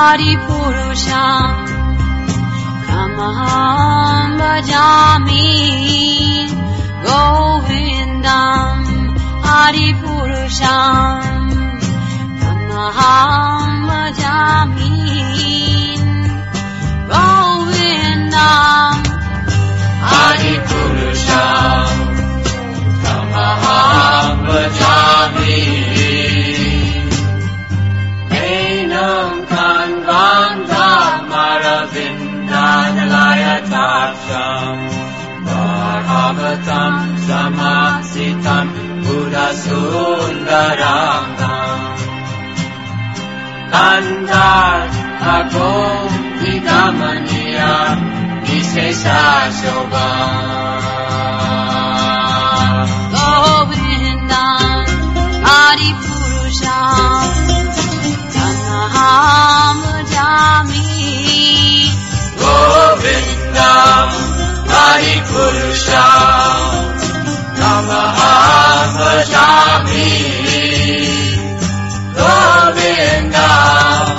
Adipurusham Kamaham Bhajami Govindam Adipurusham Kamaham Bhajami Govindam Adipurusham Kamaham Bhajami Enam Kanvanda Maravindanalayatasham Bhagavatam Samasitam Buddhasundaram Tandar Agom Vigamaniya Visesha Shobha Govindam Adipurusham Kamaham Bhajami Govindam Adipurusham Kamaham Bhajami Govindam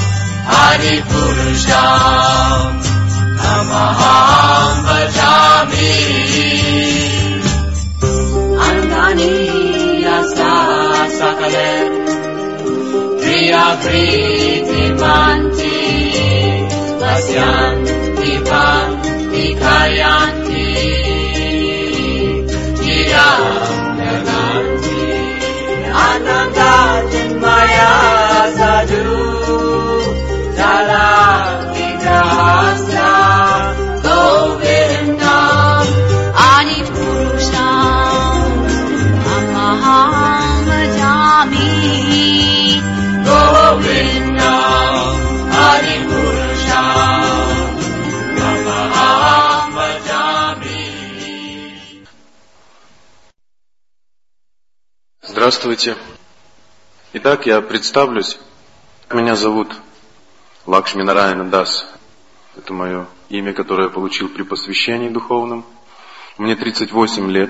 Adipurusham Kamaham Bhajami Andani Yasa Sakale Priya Priti Manti Vasyanti Bhakti Kayanti Jirandanti Ananda Chinmaya Sadhu Jala Vigrahasya Govindam Adipurusham Kamaham Bhajami Govindam Adipurusham Kamaham Bhajami. Здравствуйте. Итак, я представлюсь. Меня зовут Лакшми Нараяна Дас. Это мое имя, которое я получил при посвящении духовном. Мне 38 лет.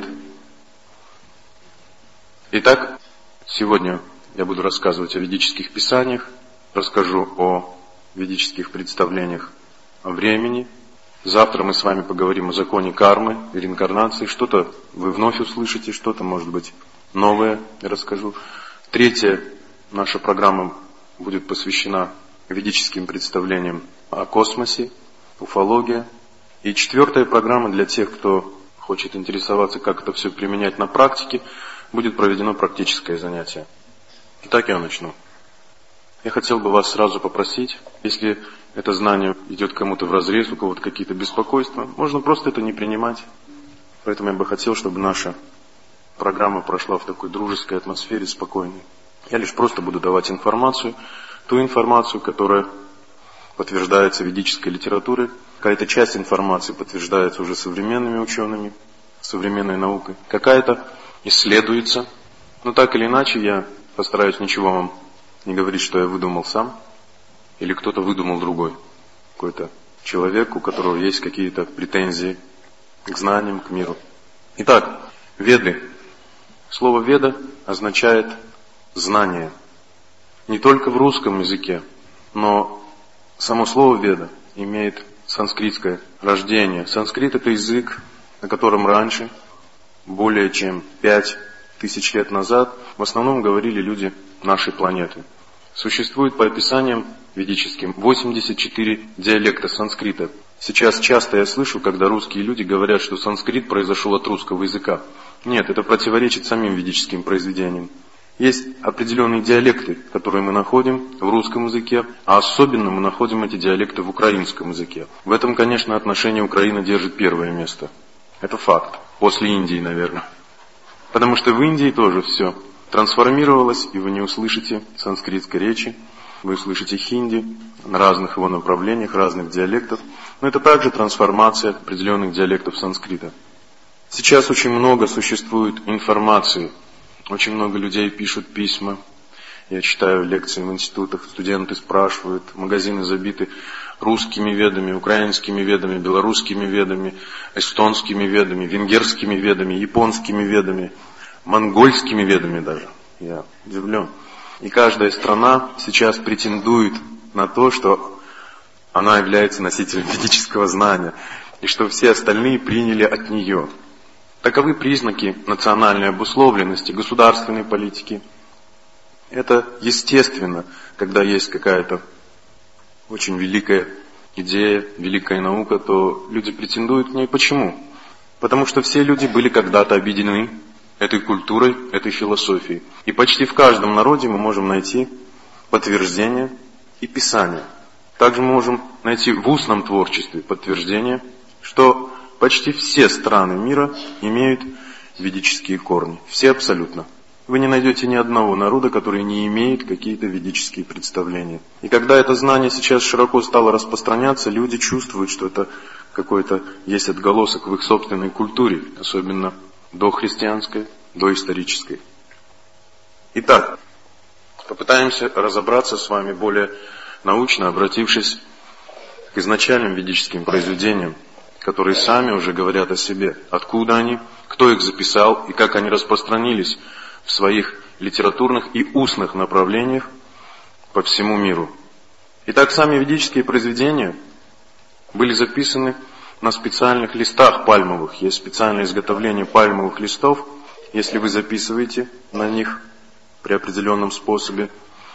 Итак, сегодня я буду рассказывать о ведических писаниях, расскажу о ведических представлениях о времени. Завтра мы с вами поговорим о законе кармы и реинкарнации. Что-то вы вновь услышите, что-то, может быть, новое я расскажу. Третья наша программа будет посвящена ведическим представлениям о космосе, уфология. И четвертая программа для тех, кто хочет интересоваться, как это все применять на практике, будет проведено практическое занятие. Итак, я начну. Я хотел бы вас сразу попросить, если это знание идет кому-то вразрез, у кого-то какие-то беспокойства, можно просто это не принимать. Поэтому я бы хотел, чтобы наша программа прошла в такой дружеской атмосфере, спокойной. Я лишь просто буду давать информацию, ту информацию, которая подтверждается ведической литературой. Какая-то часть информации подтверждается уже современными учеными, современной наукой. Какая-то исследуется. Но так или иначе я постараюсь ничего вам не говорить, что я выдумал сам, или кто-то выдумал другой. Какой-то человек, у которого есть какие-то претензии к знаниям, к миру. Итак, веды. Слово «веда» означает знание. Не только в русском языке, но само слово «веда» имеет санскритское рождение. Санскрит – это язык, на котором раньше, более чем 5000 лет назад, в основном говорили люди нашей планеты. Существует по описаниям ведическим 84 диалекта санскрита. Сейчас часто я слышу, когда русские люди говорят, что санскрит произошел от русского языка. Нет, это противоречит самим ведическим произведениям. Есть определенные диалекты, которые мы находим в русском языке, а особенно мы находим эти диалекты в украинском языке. В этом, конечно, отношение Украины держит первое место. Это факт. После Индии, наверное. Потому что в Индии тоже все трансформировалось, и вы не услышите санскритской речи, вы услышите хинди на разных его направлениях, разных диалектов. Но это также трансформация определенных диалектов санскрита. Сейчас очень много существует информации. Очень много людей пишут письма. Я читаю лекции в институтах, студенты спрашивают, магазины забиты русскими ведами, украинскими ведами, белорусскими ведами, эстонскими ведами, венгерскими ведами, японскими ведами, монгольскими ведами даже. Я удивлен. И каждая страна сейчас претендует на то, что она является носителем ведического знания, и что все остальные приняли от нее. Таковы признаки национальной обусловленности, государственной политики. Это естественно, когда есть какая-то очень великая идея, великая наука, то люди претендуют к ней. Почему? Потому что все люди были когда-то объединены этой культурой, этой философией. И почти в каждом народе мы можем найти подтверждение и писание. Также мы можем найти в устном творчестве подтверждение, что почти все страны мира имеют ведические корни. Все абсолютно. Вы не найдете ни одного народа, который не имеет какие-то ведические представления. И когда это знание сейчас широко стало распространяться, люди чувствуют, что это какой-то есть отголосок в их собственной культуре, особенно дохристианской, доисторической. Итак, попытаемся разобраться с вами более научно, обратившись к изначальным ведическим произведениям, которые сами уже говорят о себе, откуда они, кто их записал и как они распространились в своих литературных и устных направлениях по всему миру. Итак, сами ведические произведения были записаны на специальных листах пальмовых. Есть специальное изготовление пальмовых листов. Если вы записываете на них при определенном способе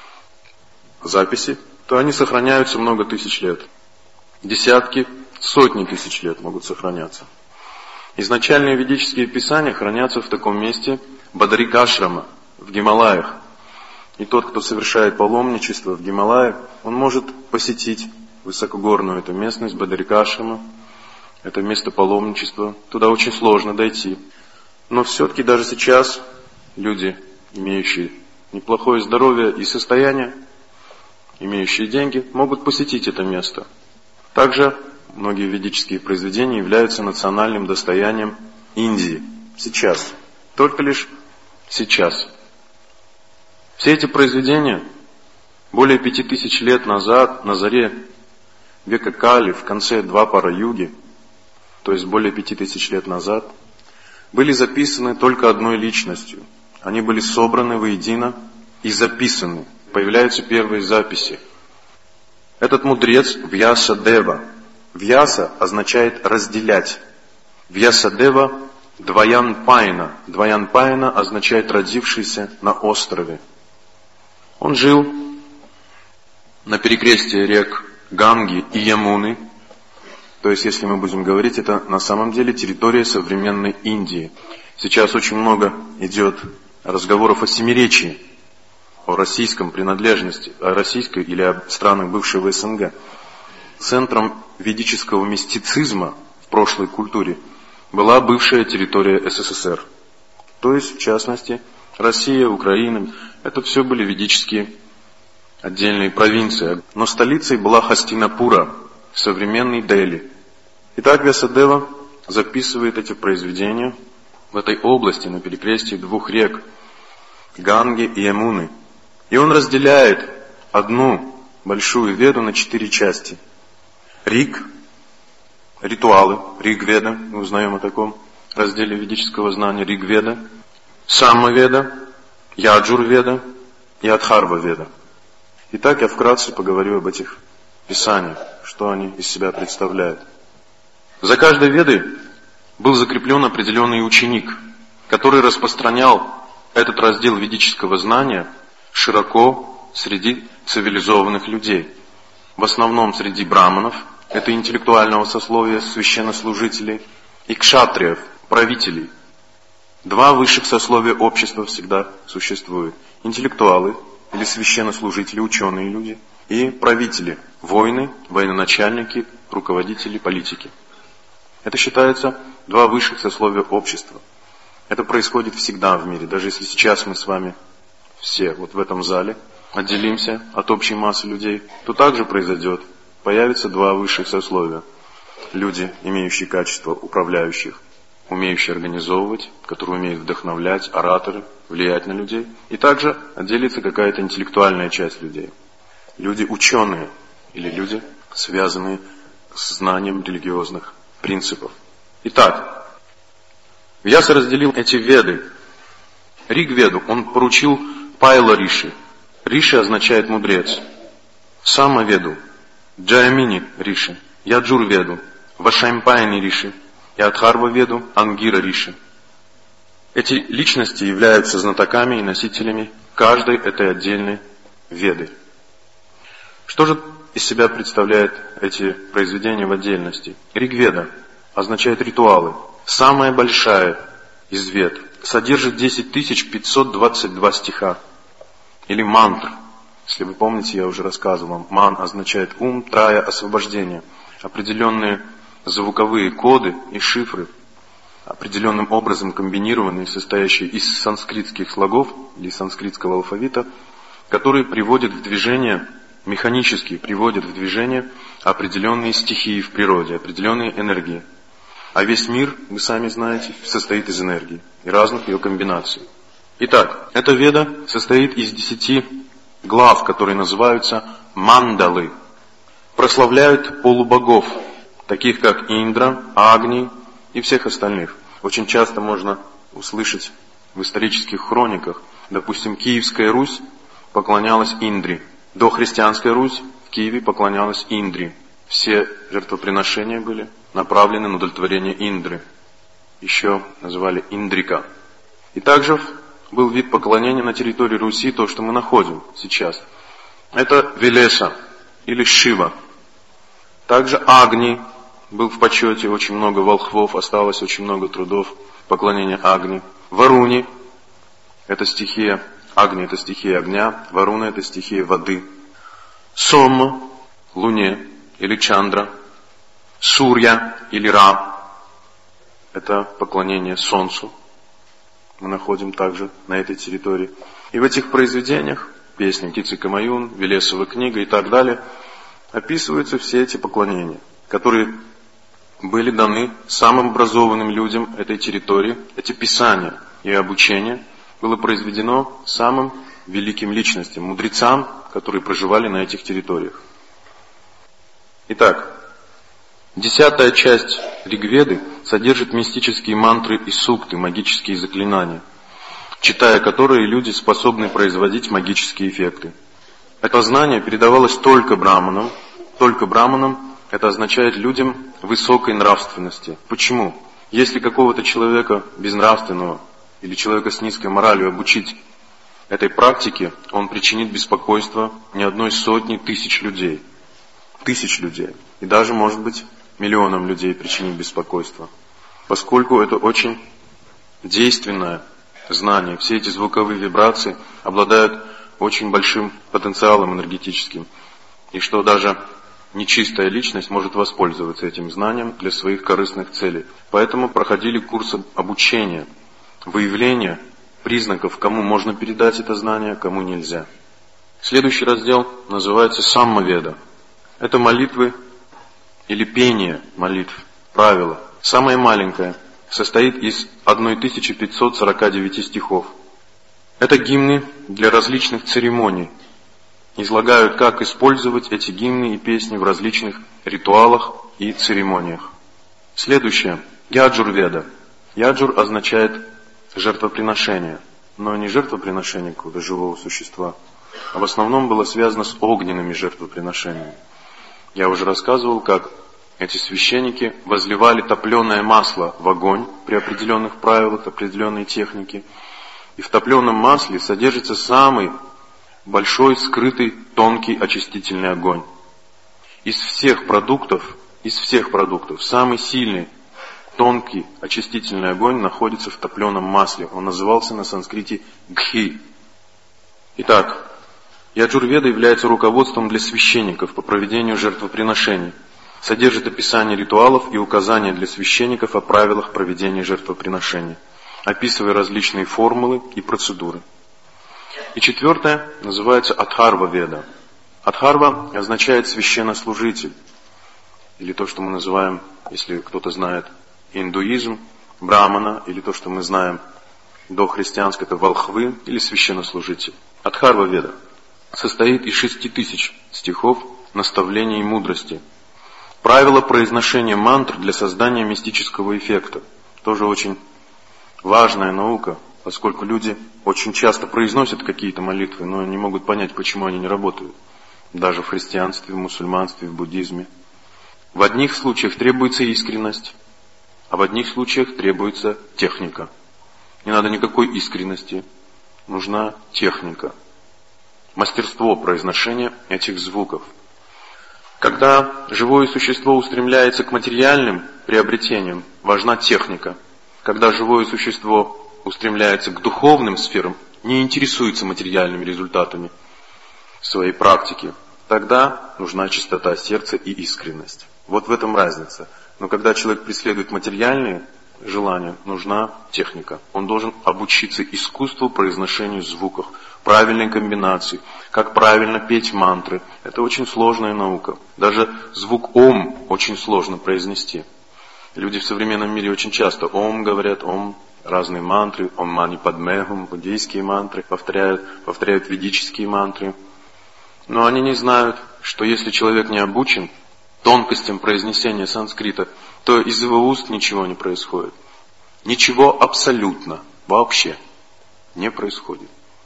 записи, то они сохраняются много тысяч лет. Десятки, сотни тысяч лет могут сохраняться. Изначальные ведические писания хранятся в таком месте Бадарикашрама, в Гималаях. И тот, кто совершает паломничество в Гималаях, он может посетить высокогорную эту местность Бадарикашрама. Это место паломничества. Туда очень сложно дойти. Но все-таки даже сейчас люди, имеющие неплохое здоровье и состояние, имеющие деньги, могут посетить это место. Также многие ведические произведения являются национальным достоянием Индии. Сейчас. Только лишь сейчас. Все эти произведения более 5000 лет назад, на заре века Кали, в конце Двапара-юги, то есть более 5000 лет назад, были записаны только одной личностью. Они были собраны воедино и записаны. Появляются первые записи. Этот мудрец Вьяса-дева. Вьяса означает разделять. Вьяса-дева Дваян-пайна. Дваян-пайна означает родившийся на острове. Он жил на перекрестии рек Ганги и Ямуны. То есть, если мы будем говорить, это на самом деле территория современной Индии. Сейчас очень много идет разговоров о семиречии, о российском принадлежности, о российской или о странах бывшего СНГ. Центром ведического мистицизма в прошлой культуре была бывшая территория СССР. То есть, в частности, Россия, Украина, это все были ведические отдельные провинции. Но столицей была Хастинапура, современный Дели. Итак, Вьясадева записывает эти произведения в этой области, на перекрестии двух рек, Ганги и Ямуны. И он разделяет одну большую Веду на 4 части. Риг, ритуалы, Ригведа, мы узнаем о таком разделе ведического знания, Ригведа, Самаведа, Яджурведа и Адхарва-веда. Итак, я вкратце поговорю об этих писаниях, что они из себя представляют. За каждой ведой был закреплен определенный ученик, который распространял этот раздел ведического знания широко среди цивилизованных людей. В основном среди браманов, это интеллектуального сословия, священнослужителей, и кшатриев, правителей. 2 высших сословия общества всегда существуют. Интеллектуалы или священнослужители, ученые люди, и правители, воины, военачальники, руководители, политики. Это считается 2 высших сословия общества. Это происходит всегда в мире. Даже если сейчас мы с вами все вот в этом зале отделимся от общей массы людей, то также произойдет. Появятся 2 высших сословия. Люди, имеющие качество управляющих, умеющие организовывать, которые умеют вдохновлять, ораторы, влиять на людей. И также отделится какая-то интеллектуальная часть людей. Люди ученые или люди, связанные с знанием религиозных принципов. Итак, Вьяса разделил эти веды. Ригведу он поручил Пайла Риши. Риши означает мудрец. Самаведу, Джаямини Риши, Яджур-веду, Вашаймпаяни Риши и Адхарва-веду, Ангира-риши. Эти личности являются знатоками и носителями каждой этой отдельной веды. Что же из себя представляют эти произведения в отдельности? Ригведа означает ритуалы. Самая большая из вед содержит 10 522 стиха. Или мантр. Если вы помните, я уже рассказывал, ман означает ум, трая, освобождение. Определенные звуковые коды и шифры, определенным образом комбинированные, состоящие из санскритских слогов или санскритского алфавита, которые приводят в движение, механически приводят в движение определенные стихии в природе, определенные энергии. А весь мир, вы сами знаете, состоит из энергии и разных ее комбинаций. Итак, эта веда состоит из 10 глав, которые называются мандалы. Прославляют полубогов, таких как Индра, Агни и всех остальных. Очень часто можно услышать в исторических хрониках, допустим, Киевская Русь поклонялась Индре. Дохристианская Русь в Киеве поклонялась Индре. Все жертвоприношения были направлены на удовлетворение Индры. Еще называли Индрика. И также был вид поклонения на территории Руси, то, что мы находим сейчас. Это Велеса или Шива. Также Агни был в почете, очень много волхвов, осталось очень много трудов поклонения Агни. Варуни – это стихия, Агни – это стихия огня, Варуна – это стихия воды. Сома – Луне или Чандра. Сурья или Ра – это поклонение Солнцу. Мы находим также на этой территории. И в этих произведениях, песни Кицикамаюн, Велесова книга и так далее, описываются все эти поклонения, которые были даны самым образованным людям этой территории. Эти писания и обучение было произведено самым великим личностям, мудрецам, которые проживали на этих территориях. Итак, 10-я часть Ригведы содержит мистические мантры и сукты, магические заклинания, читая которые люди способны производить магические эффекты. Это знание передавалось только браманам. Только браманам это означает людям высокой нравственности. Почему? Если какого-то человека безнравственного или человека с низкой моралью обучить этой практике, он причинит беспокойство не одной сотни тысяч людей. Тысяч людей. И даже, может быть, миллионам людей причинит беспокойство. Поскольку это очень действенное знание. Все эти звуковые вибрации обладают очень большим потенциалом энергетическим. И что даже нечистая личность может воспользоваться этим знанием для своих корыстных целей. Поэтому проходили курсы обучения, выявления признаков, кому можно передать это знание, кому нельзя. Следующий раздел называется Саммаведа. Это молитвы или пение молитв, правило. Самое маленькое состоит из 1549 стихов. Это гимны для различных церемоний. Излагают, как использовать эти гимны и песни в различных ритуалах и церемониях. Следующее. Яджур-веда. Яджур означает жертвоприношение. Но не жертвоприношение какого-то живого существа, а в основном было связано с огненными жертвоприношениями. Я уже рассказывал, как эти священники возливали топленое масло в огонь при определенных правилах, определенной технике. И в топленом масле содержится самый большой, скрытый, тонкий очистительный огонь. Из всех продуктов, самый сильный, тонкий очистительный огонь находится в топленом масле. Он назывался на санскрите гхи. Итак, Яджур-веда является руководством для священников по проведению жертвоприношений. Содержит описание ритуалов и указания для священников о правилах проведения жертвоприношений, описывая различные формулы и процедуры. И четвертое называется Адхарва-веда. Адхарва означает священнослужитель, или то, что мы называем, если кто-то знает индуизм, брамана, или то, что мы знаем дохристианско, это волхвы или священнослужитель. Адхарва-веда состоит из 6000 стихов наставлений и мудрости. Правила произношения мантр для создания мистического эффекта. Тоже очень важная наука, поскольку люди очень часто произносят какие-то молитвы, но не могут понять, почему они не работают. даже в христианстве, в мусульманстве, в буддизме. В одних случаях требуется искренность, а в одних случаях требуется техника. Не надо никакой искренности, нужна техника, мастерство произношения этих звуков. Когда живое существо устремляется к материальным приобретениям, важна техника. Когда живое существо устремляется к духовным сферам, не интересуется материальными результатами своей практики, тогда нужна чистота сердца и искренность. Вот в этом разница. Но когда человек преследует материальные желания, нужна техника. Он должен обучиться искусству произношению звуков, правильной комбинации, как правильно петь мантры. Это очень сложная наука. Даже звук «ом» очень сложно произнести. Люди в современном мире очень часто «ом» говорят, «ом», разные мантры, «ом мани падме хум», буддийские мантры, повторяют ведические мантры. Но они не знают, что если человек не обучен тонкостям произнесения санскрита, то из его уст ничего не происходит. Ничего абсолютно, вообще не происходит.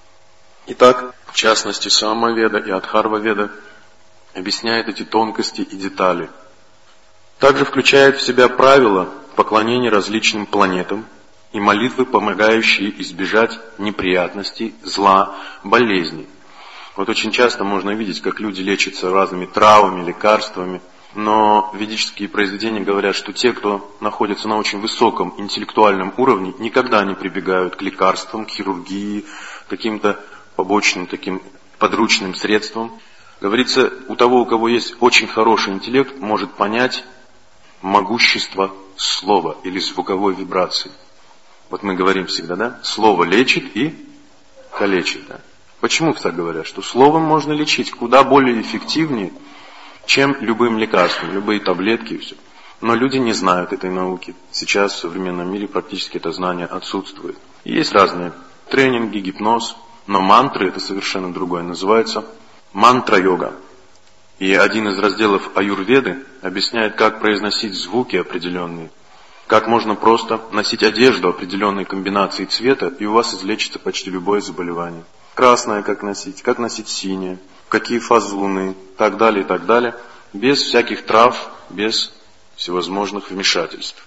Итак, в частности, Самаведа и Адхарва-веда объясняет эти тонкости и детали. Также включает в себя правила поклонения различным планетам и молитвы, помогающие избежать неприятностей, зла, болезней. Вот очень часто можно видеть, как люди лечатся разными травами, лекарствами, но ведические произведения говорят, что те, кто находится на очень высоком интеллектуальном уровне, никогда не прибегают к лекарствам, к хирургии, каким-то побочным таким подручным средствам. Говорится, у того, у кого есть очень хороший интеллект, может понять могущество слова или звуковой вибрации. Вот мы говорим всегда, да? Слово лечит и калечит, да? Почему так говорят? Что словом можно лечить куда более эффективнее, чем любым лекарством, любые таблетки и все. Но люди не знают этой науки. Сейчас в современном мире практически это знание отсутствует. И есть разные тренинги, гипноз, но мантры это совершенно другое. Называется мантра-йога. И один из разделов аюрведы объясняет, как произносить звуки определенные. Как можно просто носить одежду определенной комбинации цвета, и у вас излечится почти любое заболевание. Красное как носить синее, какие фазы луны, так далее, без всяких трав, без всевозможных вмешательств.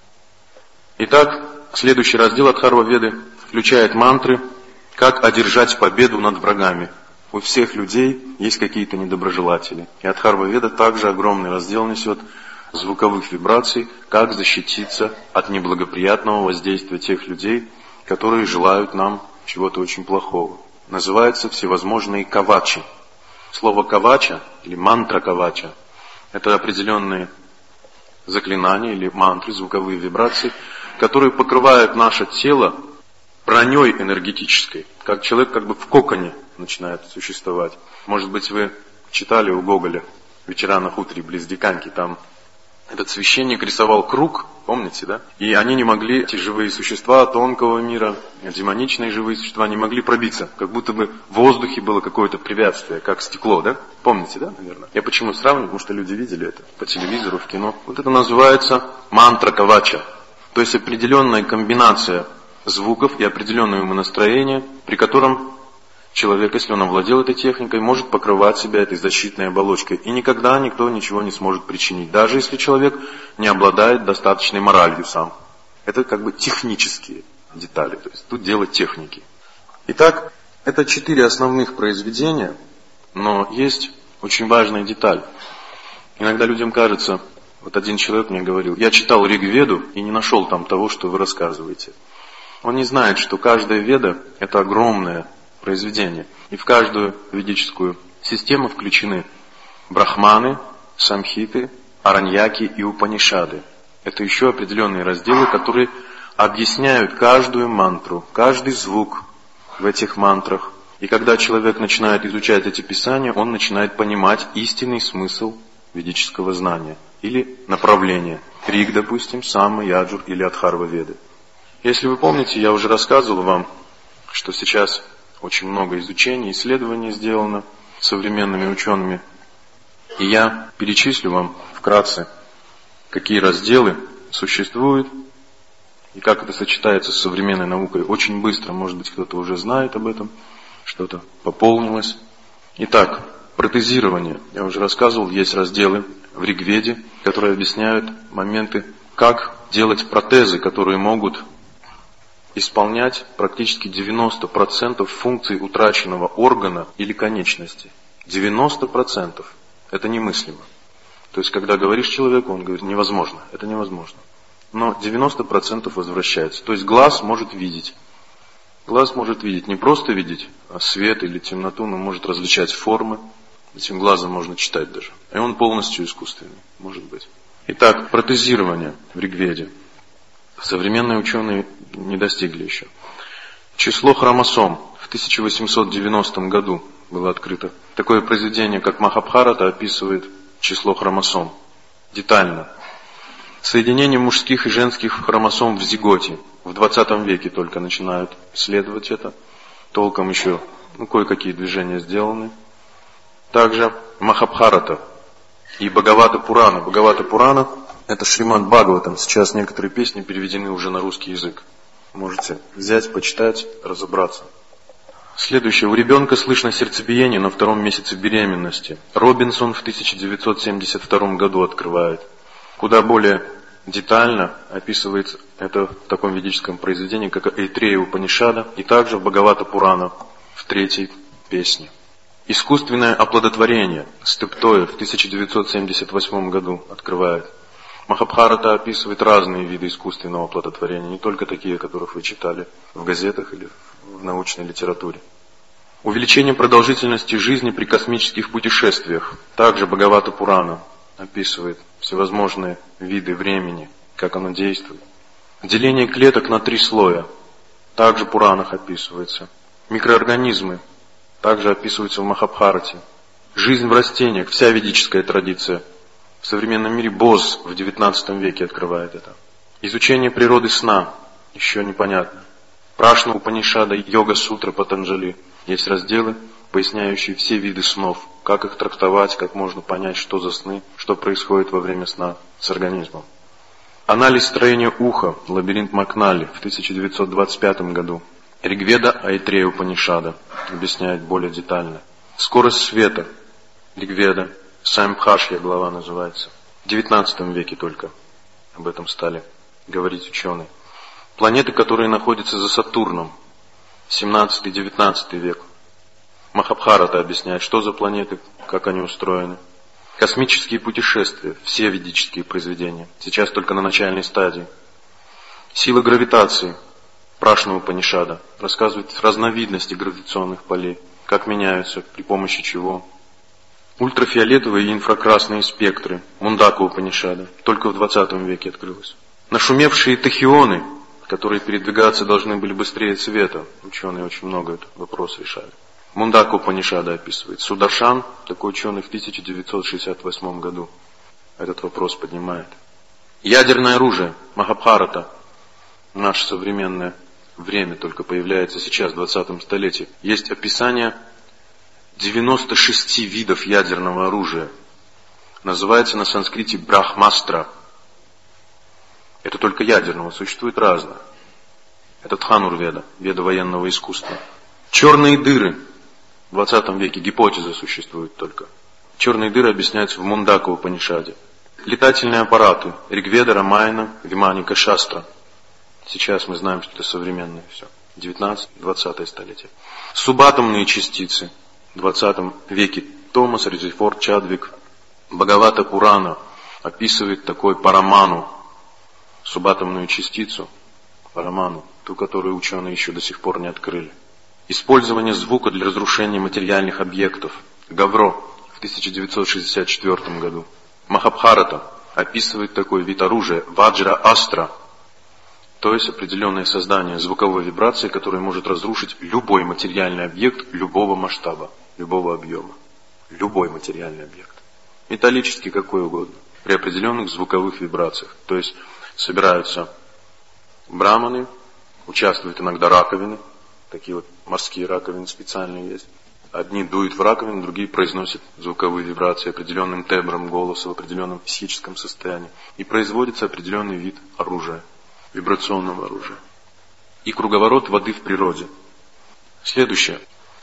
Итак, следующий раздел Адхарва-веды включает мантры, как одержать победу над врагами. У всех людей есть какие-то недоброжелатели. И Адхарва-веда также огромный раздел несет звуковых вибраций, как защититься от неблагоприятного воздействия тех людей, которые желают нам чего-то очень плохого. Называются всевозможные кавачи. Слово кавача или мантра кавача – это определенные заклинания или мантры, звуковые вибрации, которые покрывают наше тело броней энергетической, как человек как бы в коконе начинает существовать. Может быть, вы читали у Гоголя «Вечера на хуторе близ Диканьки», там этот священник рисовал круг, помните, да? И они не могли, эти живые существа тонкого мира, демоничные живые существа, не могли пробиться. Как будто бы в воздухе было какое-то препятствие, как стекло, да? Помните, да, наверное? Я почему сравниваю? Потому что люди видели это по телевизору, в кино. Вот это называется мантра кавача. То есть определенная комбинация звуков и определенное умонастроение, при котором человек, если он овладел этой техникой, может покрывать себя этой защитной оболочкой. И никогда никто ничего не сможет причинить, даже если человек не обладает достаточной моралью сам. Это как бы технические детали, то есть тут дело техники. Итак, это 4 основных произведения, но есть очень важная деталь. Иногда людям кажется, вот один человек мне говорил, я читал Ригведу и не нашел там того, что вы рассказываете. Он не знает, что каждая веда – это огромное произведение. И в каждую ведическую систему включены брахманы, самхиты, араньяки и упанишады. Это еще определенные разделы, которые объясняют каждую мантру, каждый звук в этих мантрах. И когда человек начинает изучать эти писания, он начинает понимать истинный смысл ведического знания или направления. Риг, допустим, Сама, Яджур или Адхарва-веды. Если вы помните, я уже рассказывал вам, что сейчас очень много изучений, исследований сделано современными учеными. И я перечислю вам вкратце, какие разделы существуют и как это сочетается с современной наукой. Очень быстро, может быть, кто-то уже знает об этом, что-то пополнилось. Итак, Протезирование. Я уже рассказывал, есть разделы в Ригведе, которые объясняют моменты, как делать протезы, которые могут исполнять практически 90% функций утраченного органа или конечности. 90%. Это немыслимо. То есть, когда говоришь человеку, он говорит, невозможно, это невозможно. Но 90% возвращается. То есть, глаз может видеть. Глаз может видеть, не просто видеть свет или темноту, но может различать формы. Этим глазом можно читать даже. И он полностью искусственный, может быть. Итак, протезирование в Ригведе. Современные ученые не достигли еще. Число хромосом. В 1890 году было открыто. Такое произведение, как Махабхарата, описывает число хромосом детально. Соединение мужских и женских хромосом в зиготе. В 20 веке только начинают исследовать это. Толком еще кое-какие движения сделаны. Также Махабхарата и Бхагавата Пурана. Бхагавата Пурана — это Шримад Бхагаватам. Сейчас некоторые песни переведены уже на русский язык. Можете взять, почитать, разобраться. Следующее. У ребенка слышно сердцебиение на 2-м месяце беременности. Робинсон в 1972 году открывает. Куда более детально описывается это в таком ведическом произведении, как Айтрея Упанишада, и также в Бхагавата Пурана в 3-й песне. Искусственное оплодотворение. Стептоя в 1978 году открывает. Махабхарата описывает разные виды искусственного оплодотворения, не только такие, которых вы читали в газетах или в научной литературе. Увеличение продолжительности жизни при космических путешествиях. Также Бхагавата Пурана описывает всевозможные виды времени, как оно действует. Деление клеток на 3 слоя. Также в Пуранах описывается. Микроорганизмы. Также описываются в Махабхарате. Жизнь в растениях, вся ведическая традиция. В современном мире Боз в 19 веке открывает это. Изучение природы сна еще непонятно. Прашна Упанишада, Йога Сутра Патанджали. Есть разделы, поясняющие все виды снов, как их трактовать, как можно понять, что за сны, что происходит во время сна с организмом. Анализ строения уха, лабиринт Макнали в 1925 году. Ригведа Айтрея Упанишада объясняет более детально. Скорость света, Ригведа, Самбхашья глава называется. В 19 веке только об этом стали говорить ученые. Планеты, которые находятся за Сатурном, 17-19 век. Махабхарата объясняет, что за планеты, как они устроены. Космические путешествия, все ведические произведения, сейчас только на начальной стадии. Сила гравитации, Прашна Упанишада, рассказывает разновидности гравитационных полей, как меняются, при помощи чего. Ультрафиолетовые и инфракрасные спектры, Мундака Упанишада, только в 20 веке открылось. Нашумевшие тахионы, которые передвигаться должны были быстрее света, ученые очень много этот вопрос решали. Мундака Упанишада описывает. Сударшан, такой ученый, в 1968 году этот вопрос поднимает. Ядерное оружие, Махабхарата, наше современное время только появляется сейчас, в 20 столетии. Есть описание 96 видов ядерного оружия. Называется на санскрите Брахмастра. Это только ядерного, существует разное. Это Дханур-веда, веда военного искусства. Черные дыры. В 20 веке гипотеза существует только. Черные дыры объясняются в Мундака Упанишаде. Летательные аппараты. Ригведа, Рамайна, Виманика, Шастра. Сейчас мы знаем, что это современное все. 19-20 столетие. Субатомные частицы. В 20 веке Томас, Резерфорд, Чадвик. Бхагавата Пурана описывает такой параману. Субатомную частицу. Параману. Ту, которую ученые еще до сих пор не открыли. Использование звука для разрушения материальных объектов. Гавро в 1964 году. Махабхарата описывает такой вид оружия Ваджра-Астра, то есть определенное создание звуковой вибрации, которое может разрушить любой материальный объект любого масштаба, любого объема. Любой материальный объект. Металлический, какой угодно. При определенных звуковых вибрациях. То есть собираются браманы, участвуют иногда раковины. Такие вот морские раковины специальные есть. Одни дуют в раковину, другие произносят звуковые вибрации определенным тембром голоса в определенном психическом состоянии. И производится определенный вид оружия, вибрационного оружия. И круговорот воды в природе. Следующее.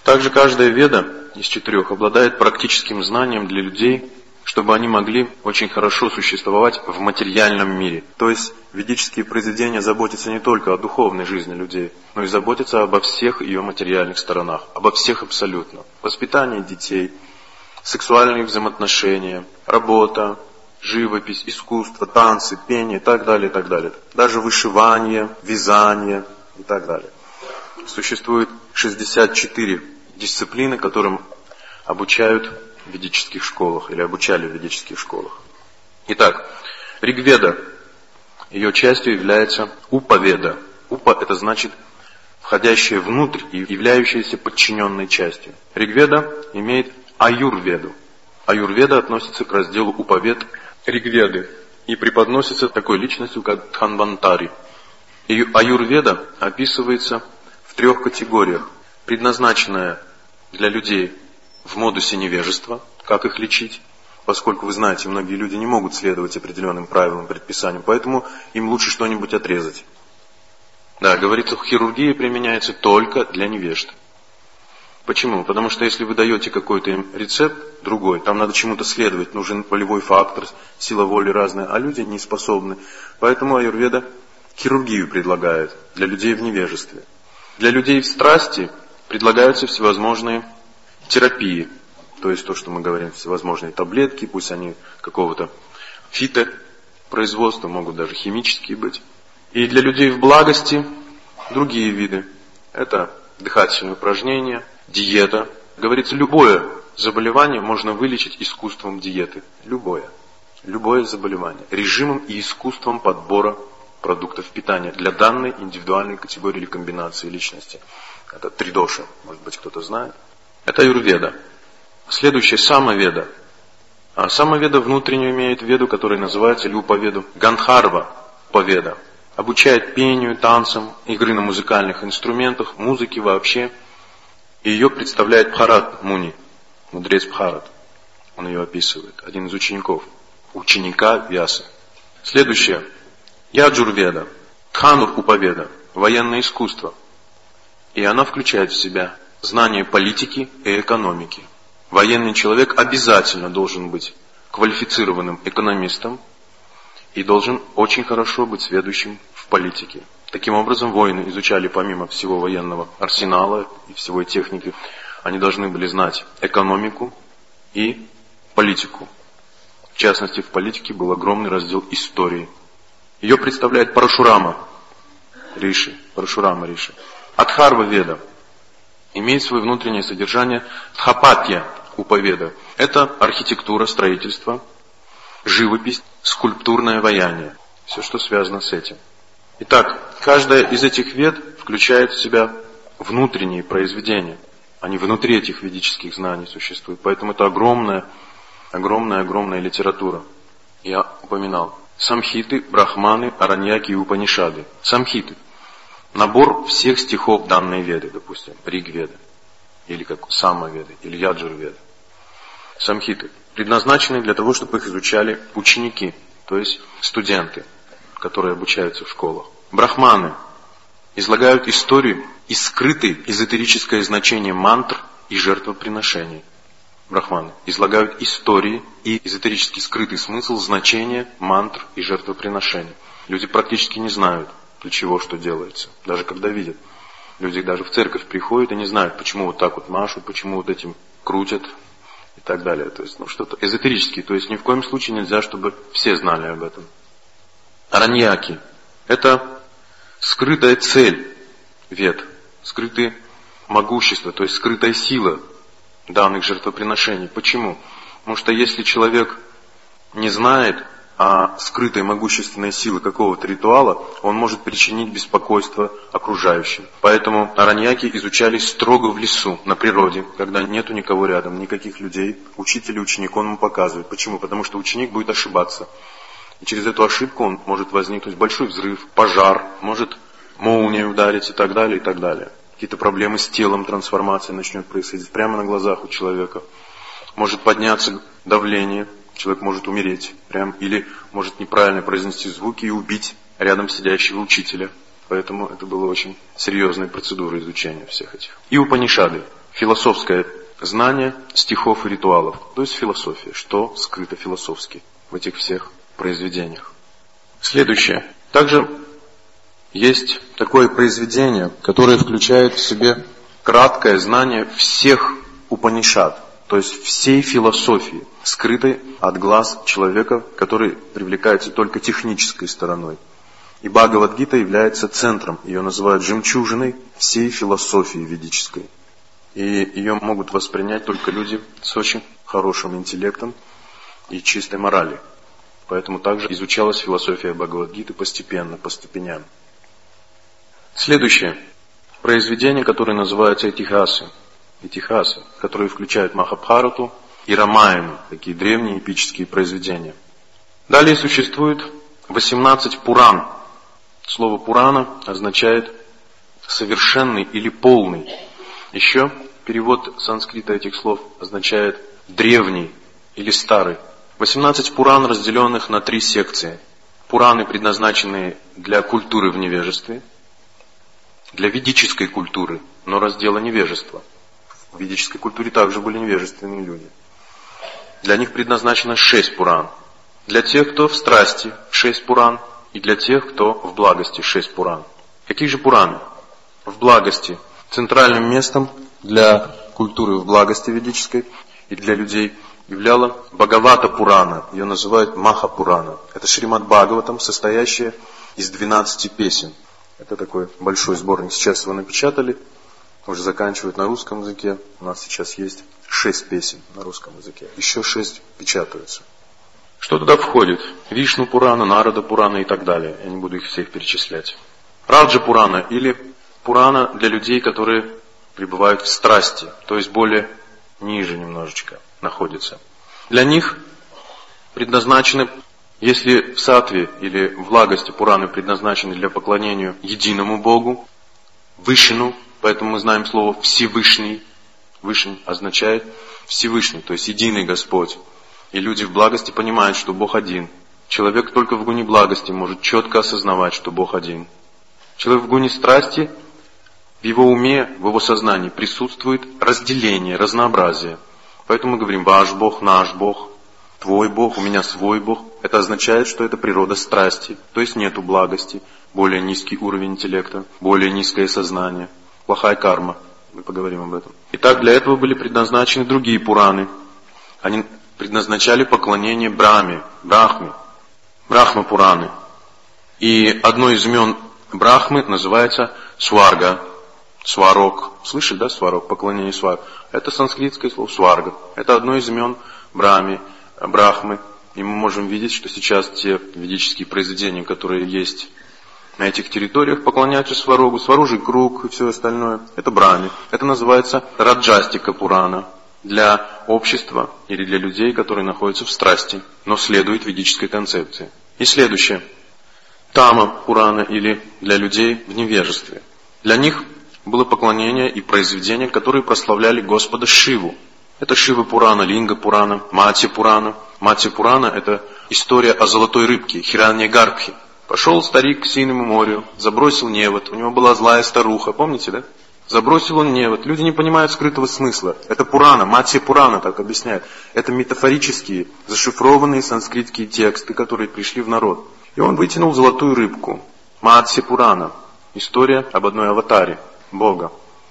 Также каждая веда из 4 обладает практическим знанием для людей, чтобы они могли очень хорошо существовать в материальном мире. То есть ведические произведения заботятся не только о духовной жизни людей, но и заботятся обо всех ее материальных сторонах, обо всех абсолютно. Воспитание детей, сексуальные взаимоотношения, работа, живопись, искусство, танцы, пение и так далее, и так далее. Даже вышивание, вязание и так далее. Существует 64 дисциплины, которым обучают в ведических школах или обучали в ведических школах. Итак, Ригведа, ее частью является Упаведа. Упа – это значит входящая внутрь и являющаяся подчиненной частью. Ригведа имеет Аюрведу. Аюрведа относится к разделу Упавед Ригведы и преподносится такой личностью, как Дханвантари. И Аюрведа описывается в 3 категориях. Предназначенная для людей в модусе невежества, как их лечить, поскольку, вы знаете, многие люди не могут следовать определенным правилам, предписаниям, поэтому им лучше что-нибудь отрезать. Да, говорится, хирургия применяется только для невежд. Почему? Потому что если вы даете какой-то им рецепт, другой, там надо чему-то следовать, нужен волевой фактор, сила воли разная, а люди не способны. Поэтому аюрведа хирургию предлагает для людей в невежестве. Для людей в страсти предлагаются всевозможные терапии, то есть то, что мы говорим, всевозможные таблетки, пусть они какого-то фитопроизводства, могут даже химические быть. И для людей в благости другие виды. Это дыхательные упражнения, диета. Говорится, любое заболевание можно вылечить искусством диеты. Любое заболевание. Режимом и искусством подбора продуктов питания для данной индивидуальной категории или комбинации личности. Это тридоша, может быть, кто-то знает. Это аюрведа. Следующая самоведа. А самоведа внутреннюю имеет веду, которая называется или упаведу Гандхарва Паведа. Обучает пению, танцам, игры на музыкальных инструментах, музыке вообще. И ее представляет Бхарат Муни, мудрец Бхарат. Он ее описывает, один из ученика Вьясы. Следующее. Яджурведа, Дханур Упаведа, военное искусство. И она включает в себя знание политики и экономики. Военный человек обязательно должен быть квалифицированным экономистом и должен очень хорошо быть сведущим в политике. Таким образом, воины изучали помимо всего военного арсенала и всего техники, они должны были знать экономику и политику. В частности, в политике был огромный раздел истории. Ее представляет Парашурама Риши. Адхарва Веда имеет свое внутреннее содержание Дхапатья Упаведа. Это архитектура, строительство, живопись, скульптурное ваяние. Все, что связано с этим. Итак, каждая из этих вед включает в себя внутренние произведения. Они внутри этих ведических знаний существуют. Поэтому это огромная литература. Я упоминал. Самхиты, брахманы, араньяки и упанишады. Самхиты. Набор всех стихов данной веды, допустим, Ригведы, или как Самаведы, или Яджурведы. Самхиты предназначены для того, чтобы их изучали ученики, то есть студенты, которые обучаются в школах. Брахманы излагают историю и скрытое эзотерическое значение мантр и жертвоприношений. Брахманы излагают истории и эзотерически скрытый смысл значения мантр и жертвоприношений. Люди практически не знают, для чего что делается, даже когда видят. Люди даже в церковь приходят и не знают, почему вот так вот машут, почему вот этим крутят и так далее. То есть, что-то эзотерическое. То есть, ни в коем случае нельзя, чтобы все знали об этом. Араньяки – это скрытая цель вед, скрытое могущество, то есть скрытая сила данных жертвоприношений. Почему? Потому что если человек не знает о скрытой могущественной силы какого-то ритуала, он может причинить беспокойство окружающим. Поэтому араньяки изучались строго в лесу, на природе, когда нету никого рядом, никаких людей. Учитель и ученик, он ему показывает. Почему? Потому что ученик будет ошибаться. И через эту ошибку он может возникнуть большой взрыв, пожар, может молния ударить и так далее, и так далее. Какие-то проблемы с телом, трансформация начнет происходить прямо на глазах у человека. Может подняться давление, человек может умереть, или может неправильно произнести звуки и убить рядом сидящего учителя. Поэтому это была очень серьезная процедура изучения всех этих. И Упанишады. философское знание стихов и ритуалов, то есть философия, что скрыто философски в этих всех произведениях. Следующее. Также есть такое произведение, которое включает в себе краткое знание всех Упанишад, то есть всей философии, скрытой от глаз человека, который привлекается только технической стороной. И Бхагавад-гита является центром, ее называют жемчужиной всей философии ведической. И ее могут воспринять только люди с очень хорошим интеллектом и чистой моралью. Поэтому также изучалась философия Бхагавад-гиты постепенно, по ступеням. Следующее. Произведение, которое называется Итихасы. Итихасы, которые включают Махабхарату и Рамаяну, такие древние эпические произведения. Далее существует 18 Пуран. Слово Пурана означает совершенный или полный. Еще перевод санскрита этих слов означает древний или старый. 18 Пуран, разделенных на 3 секции. Пураны, предназначенные для культуры в невежестве, для ведической культуры, но раздела невежества. В ведической культуре также были невежественные люди. Для них предназначено 6 Пуран. Для тех, кто в страсти, 6 Пуран. И для тех, кто в благости, 6 Пуран. Какие же Пураны? В благости. Центральным местом для культуры в благости ведической и для людей являла Бхагавата Пурана. Ее называют Маха Пурана. Это Шримад Бхагаватам, состоящая из 12 песен. Это такой большой сборник. Сейчас его напечатали. Уже заканчивают на русском языке. У нас сейчас есть 6 песен на русском языке. Еще 6 печатаются. Что туда входит? Вишну Пурана, Нарада Пурана и так далее. Я не буду их всех перечислять. Раджа Пурана или Пурана для людей, которые пребывают в страсти, то есть более ниже немножечко находятся. Для них предназначены, если в саттве или в благости Пураны предназначены для поклонения единому Богу, Вишну, поэтому мы знаем слово Всевышний. Вишну означает Всевышний, то есть единый Господь. И люди в благости понимают, что Бог один. Человек только в гуне благости может четко осознавать, что Бог один. Человек в гуне страсти, в его уме, в его сознании присутствует разделение, разнообразие. Поэтому мы говорим «Ваш Бог, наш Бог, твой Бог, у меня свой Бог». Это означает, что это природа страсти, то есть нету благости, более низкий уровень интеллекта, более низкое сознание, плохая карма. Мы поговорим об этом. Итак, для этого были предназначены другие Пураны. Они предназначали поклонение Брахме, Брахма-Пураны. И одно из имен Брахмы называется Сварга, Сварог. Слышали, да, Сварог, поклонение Сварог? Это санскритское слово Сварга. Это одно из имен Брахмы. И мы можем видеть, что сейчас те ведические произведения, которые есть на этих территориях, поклоняются Сварогу. Сварожий круг и все остальное. Это Брахме. Это называется Раджастика Пурана. Для общества или для людей, которые находятся в страсти, но следуют ведической концепции. И следующее. Тама Пурана или для людей в невежестве. Для них было поклонение и произведения, которые прославляли Господа Шиву. Это Шива Пурана, Линга Пурана, Матья Пурана. Матья Пурана – это история о золотой рыбке, Хираньягарбхи. Пошел старик к синему морю, забросил невод, у него была злая старуха, помните, да? Забросил он невод. Люди не понимают скрытого смысла. Это Пурана, Матья Пурана так объясняет. Это метафорические, зашифрованные санскритские тексты, которые пришли в народ. И он вытянул золотую рыбку. Матья Пурана. История об одной аватаре, Бога.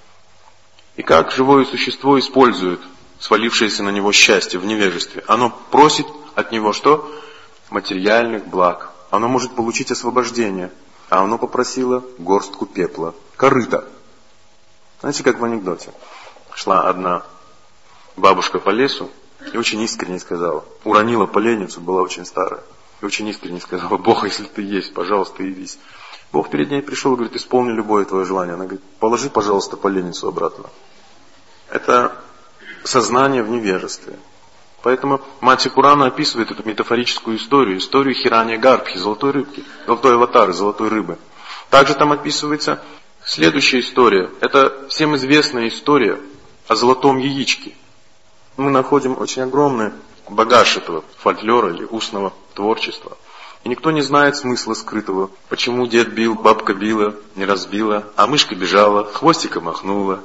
И как живое существо использует свалившееся на него счастье в невежестве. Оно просит от него что? Материальных благ. Оно может получить освобождение. А оно попросило горстку пепла. Корыто. Знаете, как в анекдоте. Шла одна бабушка по лесу и очень искренне сказала. Уронила поленницу, была очень старая. И очень искренне сказала: Бог, если ты есть, пожалуйста, явись. Бог перед ней пришел и говорит: исполни любое твое желание. Она говорит: положи, пожалуйста, поленницу обратно. Это сознание в невежестве. Поэтому Матья Пурана описывает эту метафорическую историю Хираньягарбхи, золотой рыбки, золотой аватары, золотой рыбы. Также там описывается следующая история. Это всем известная история о золотом яичке. Мы находим очень огромный багаж этого фольклора или устного творчества. И никто не знает смысла скрытого. Почему дед бил, бабка била, не разбила, а мышка бежала, хвостиком махнула.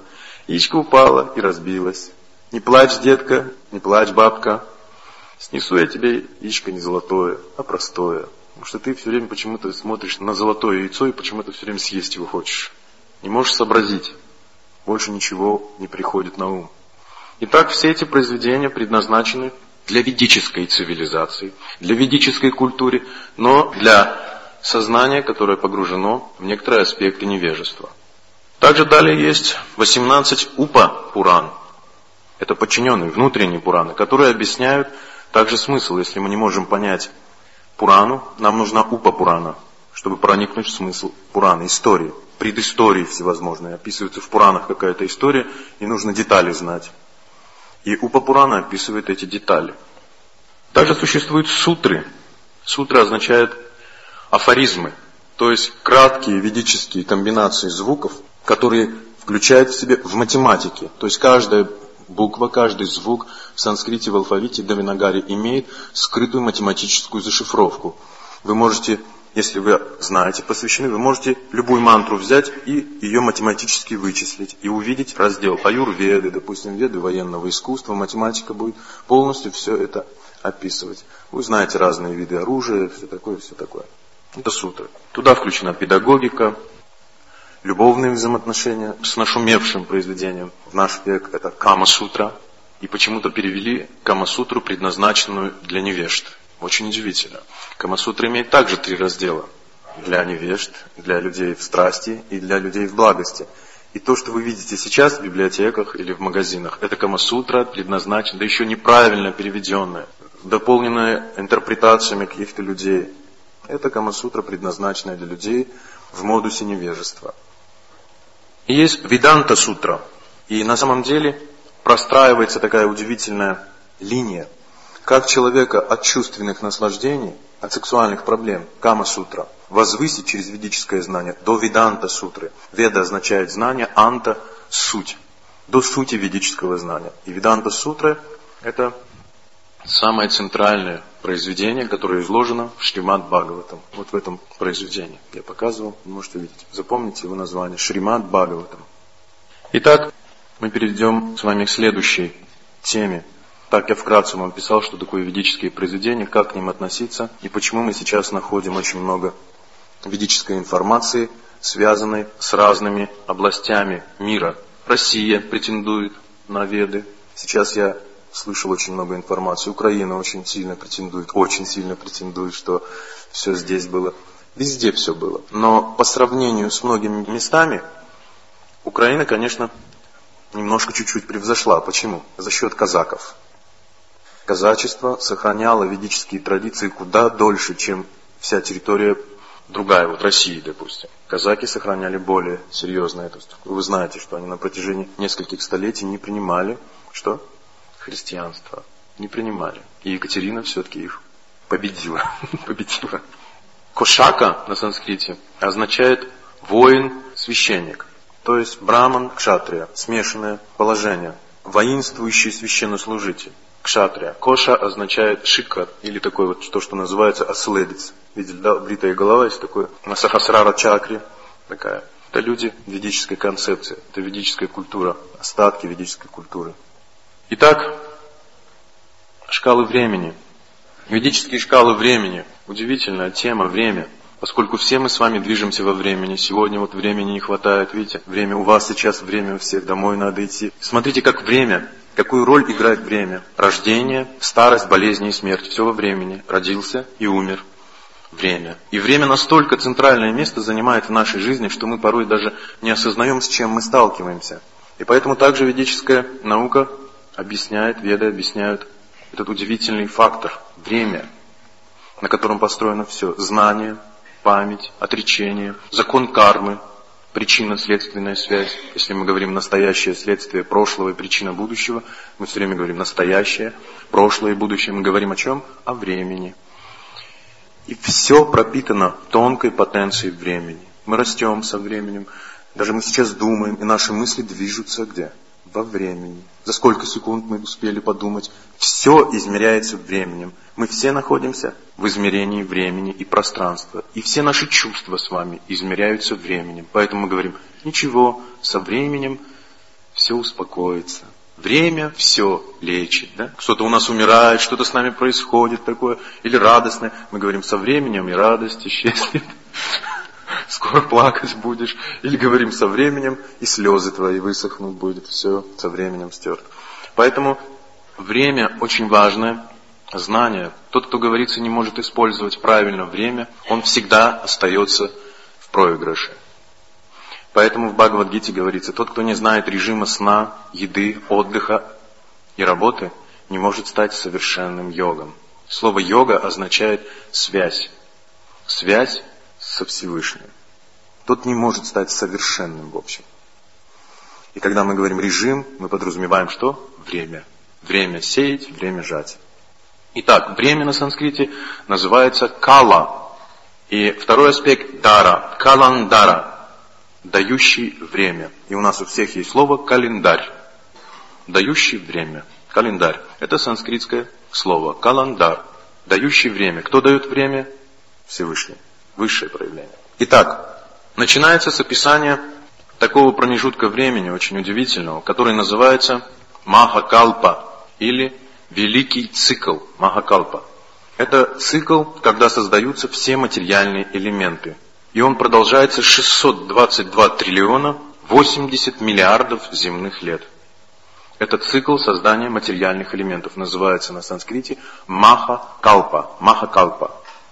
Яичко упало и разбилось. Не плачь, детка, не плачь, бабка. Снесу я тебе яичко не золотое, а простое. Потому что ты все время почему-то смотришь на золотое яйцо и почему-то все время съесть его хочешь. Не можешь сообразить. Больше ничего не приходит на ум. Итак, все эти произведения предназначены для ведической цивилизации, для ведической культуры, но для сознания, которое погружено в некоторые аспекты невежества. Также далее есть 18 упа-пуран. Это подчиненные, внутренние пураны, которые объясняют также смысл. Если мы не можем понять Пурану, нам нужна упа-пурана, чтобы проникнуть в смысл Пурана, истории, предыстории всевозможные. Описывается в Пуранах какая-то история, и нужно детали знать. И упа-пурана описывает эти детали. Также существуют сутры. Сутра означает афоризмы, то есть краткие ведические комбинации звуков, которые включают в себе в математике. То есть каждая буква, каждый звук в санскрите, в алфавите Деванагари имеет скрытую математическую зашифровку. Вы можете, если вы знаете, посвящены, вы можете любую мантру взять и ее математически вычислить. И увидеть раздел аюрведы, допустим, веды военного искусства, математика будет полностью все это описывать. Вы знаете разные виды оружия, все такое, все такое. Это сутры. Туда включена педагогика, любовные взаимоотношения с нашумевшим произведением в наш век. Это Кама-сутра. И почему-то перевели Кама-сутру, предназначенную для невежд. Очень удивительно. Кама-сутра имеет также 3 раздела. Для невежд, для людей в страсти и для людей в благости. И то, что вы видите сейчас в библиотеках или в магазинах, это Кама-сутра предназначена, да еще неправильно переведенная, дополненная интерпретациями каких-то людей. Это Кама-сутра, предназначенная для людей в модусе невежества. И есть Веданта-сутра. И на самом деле простраивается такая удивительная линия, как человека от чувственных наслаждений, от сексуальных проблем, Кама-сутра, возвысить через ведическое знание до Веданта-сутры. Веда означает знание, анта – суть, до сути ведического знания. И Веданта-сутра – это самое центральное произведение, которое изложено в Шримад-Бхагаватам. Вот в этом произведении я показывал, вы можете видеть. Запомните его название – Шримад-Бхагаватам. Итак, мы перейдем с вами к следующей теме. Так я вкратце вам писал, что такое ведические произведения, как к ним относиться и почему мы сейчас находим очень много ведической информации, связанной с разными областями мира. Россия претендует на Веды. Сейчас я слышал очень много информации. Украина очень сильно претендует, что все здесь было. Везде все было. Но по сравнению с многими местами, Украина, конечно, немножко чуть-чуть превзошла. Почему? За счет казаков. Казачество сохраняло ведические традиции куда дольше, чем вся территория другая, вот России, допустим. Казаки сохраняли более серьезно эту структуру. Вы знаете, что они на протяжении нескольких столетий не принимали, что? Христианство. Не принимали. И Екатерина все-таки их победила. Кошака на санскрите означает воин-священник. То есть браман, кшатрия, смешанное положение. Воинствующий священнослужитель. Кшатрия. Коша означает шикар, или такой вот, то, что называется оследец. Видели, да, бритая голова есть такое, на сахасрара чакре такая. Это люди ведической концепции, это ведическая культура, остатки ведической культуры. Итак, шкалы времени. Ведические шкалы времени. Удивительная тема, время. Поскольку все мы с вами движемся во времени. Сегодня вот времени не хватает, видите, время у вас сейчас, время у всех, домой надо идти. Смотрите, как время, какую роль играет время. Рождение, старость, болезни и смерть. Все во времени. Родился и умер. Время. И время настолько центральное место занимает в нашей жизни, что мы порой даже не осознаем, с чем мы сталкиваемся. И поэтому также ведическая наука объясняет, веды объясняют этот удивительный фактор – время, на котором построено все. Знание, память, отречение, закон кармы, причинно-следственная связь. Если мы говорим настоящее следствие прошлого и причина будущего, мы все время говорим настоящее, прошлое и будущее. Мы говорим о чем? О времени. И все пропитано тонкой потенцией времени. Мы растем со временем. Даже мы сейчас думаем, и наши мысли движутся где? Во времени. За сколько секунд мы успели подумать? Все измеряется временем. Мы все находимся в измерении времени и пространства. И все наши чувства с вами измеряются временем. Поэтому мы говорим, ничего, со временем все успокоится. Время все лечит. Да? Что-то у нас умирает, что-то с нами происходит такое, или радостное. Мы говорим, со временем и радость исчезнет. Скоро плакать будешь. Или говорим, со временем и слезы твои высохнут, будет все со временем стерто. Поэтому время очень важное знание. Тот, кто говорится, не может использовать правильно время, он всегда остается в проигрыше. Поэтому в Бхагавад-гите говорится, тот, кто не знает режима сна, еды, отдыха и работы, не может стать совершенным йогом. Слово йога означает связь. Связь со Всевышним. Тот не может стать совершенным в общем. И когда мы говорим режим, мы подразумеваем что? Время. Время сеять, время жать. Итак, время на санскрите называется кала. И второй аспект дара, каландара. Дающий время. И у нас у всех есть слово календарь. Дающий время. Календарь. Это санскритское слово. Каландар. Дающий время. Кто дает время? Всевышний. Высшее проявление. Итак, начинается с описания такого промежутка времени, очень удивительного, который называется Махакалпа или Великий цикл Махакалпа. Это цикл, когда создаются все материальные элементы. И он продолжается 622 триллиона 80 миллиардов земных лет. Это цикл создания материальных элементов. Называется на санскрите Махакалпа. Махакалпа.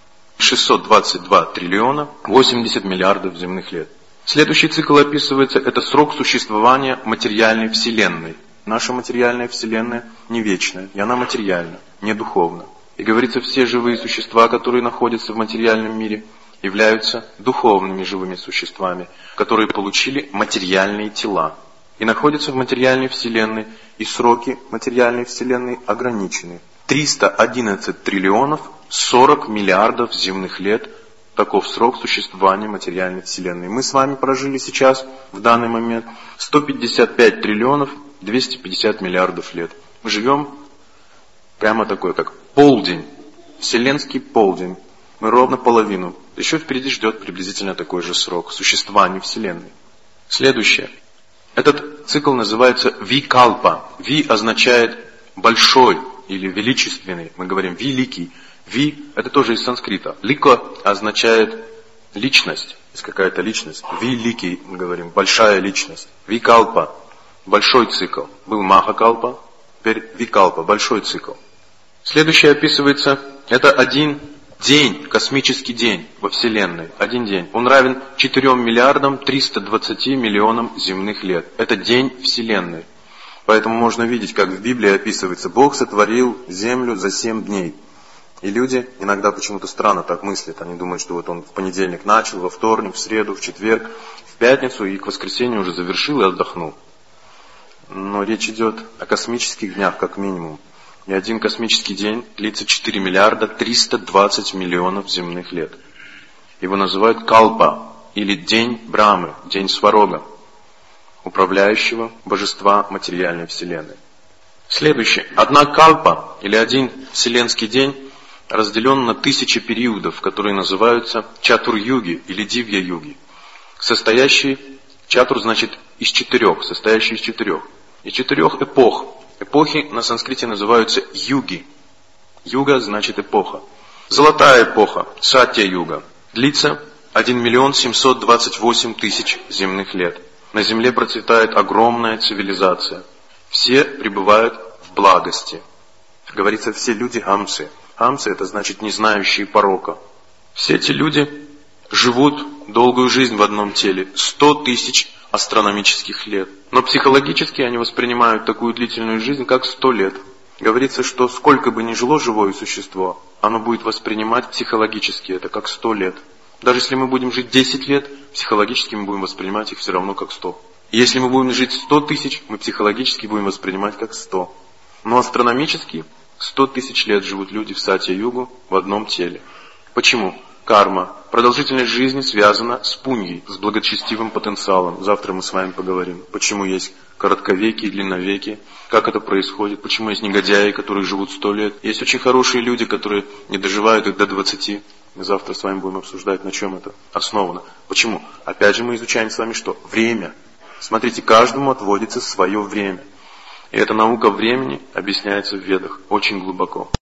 622 триллиона 80 миллиардов земных лет. Следующий цикл описывается, это срок существования материальной вселенной. Наша материальная вселенная не вечная, и она материальна, не духовна. И говорится, все живые существа, которые находятся в материальном мире, являются духовными живыми существами, которые получили материальные тела и находятся в материальной вселенной, и сроки материальной вселенной ограничены. 311 триллионов 40 миллиардов земных лет – таков срок существования материальной вселенной. Мы с вами прожили сейчас, в данный момент, 155 триллионов 250 миллиардов лет. Мы живем прямо такой, как полдень, вселенский полдень. Мы ровно половину. Еще впереди ждет приблизительно такой же срок существования Вселенной. Следующее. Этот цикл называется Викалпа. Ви означает большой или величественный. Мы говорим великий. Ви это тоже из санскрита. Лика означает личность. Есть какая-то личность. Великий, мы говорим, большая личность. Викалпа. Большой цикл. Был Махакалпа, теперь Викалпа. Большой цикл. Следующее описывается, это один день, космический день во Вселенной. Один день. Он равен 4 миллиардам 320 миллионам земных лет. Это день Вселенной. Поэтому можно видеть, как в Библии описывается, Бог сотворил землю за 7 дней. И люди иногда почему-то странно так мыслят. Они думают, что вот он в понедельник начал, во вторник, в среду, в четверг, в пятницу и к воскресенью уже завершил и отдохнул. Но речь идет о космических днях как минимум. И один космический день длится 4 миллиарда 320 миллионов земных лет. Его называют Калпа, или День Брамы, День Сварога, управляющего божества материальной вселенной. Следующее. Одна Калпа, или один вселенский день, разделен на 1000 периодов, которые называются Чатур-юги или Дивья-юги. Чатур значит из 4, состоящий из 4. Из 4 эпох. Эпохи на санскрите называются юги. Юга значит эпоха. Золотая эпоха, Сатья-юга, длится 1 728 000 земных лет. На земле процветает огромная цивилизация. Все пребывают в благости. Говорится, все люди хамсы. Хамсы это значит не знающие порока. Все эти люди живут долгую жизнь в одном теле. 100 000 астрономических лет. Но психологически они воспринимают такую длительную жизнь, как 100 лет. Говорится, что сколько бы ни жило живое существо, оно будет воспринимать психологически это как 100 лет. Даже если мы будем жить 10 лет, психологически мы будем воспринимать их все равно как 100. И если мы будем жить 100 000, мы психологически будем воспринимать как 100. Но астрономически 100 000 лет живут люди в Сатья-югу в одном теле. Почему? Карма. Продолжительность жизни связана с пуньей, с благочестивым потенциалом. Завтра мы с вами поговорим, почему есть коротковекие, длинновекие, как это происходит, почему есть негодяи, которые живут 100 лет. Есть очень хорошие люди, которые не доживают их до 20. Мы завтра с вами будем обсуждать, на чем это основано. Почему? Опять же мы изучаем с вами что? Время. Смотрите, каждому отводится свое время. И эта наука времени объясняется в Ведах очень глубоко.